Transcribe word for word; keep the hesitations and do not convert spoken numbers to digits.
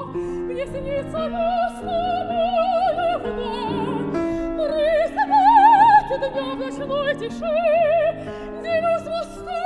Мне снится ясная вода, призывает дня в ночной тиши, девяз мосты